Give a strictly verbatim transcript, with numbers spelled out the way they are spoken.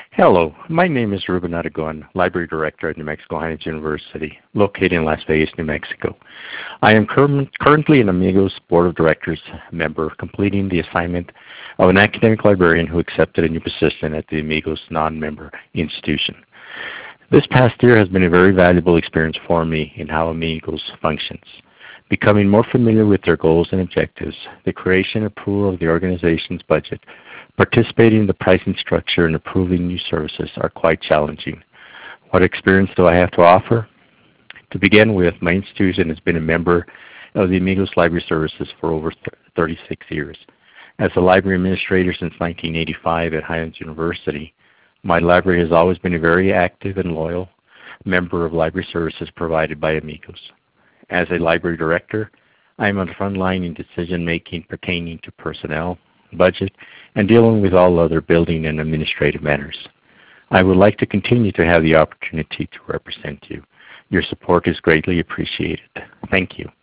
Hello, my name is Ruben Aragon, Library Director at New Mexico High University, located in Las Vegas, New Mexico. I am cur currently an Amigos Board of Directors member, completing the assignment of an academic librarian who accepted a new position at the Amigos non-member institution. This past year has been a very valuable experience for me in how Amigos functions. Becoming more familiar with their goals and objectives, the creation and approval of the organization's budget, participating in the pricing structure, and approving new services are quite challenging. What experience do I have to offer? To begin with, my institution has been a member of the Amigos Library Services for over thirty-six years. As a library administrator since nineteen eighty-five at Highlands University, my library has always been a very active and loyal member of library services provided by Amigos. As a library director, I am on the front line in decision-making pertaining to personnel, budget, and dealing with all other building and administrative matters. I would like to continue to have the opportunity to represent you. Your support is greatly appreciated. Thank you.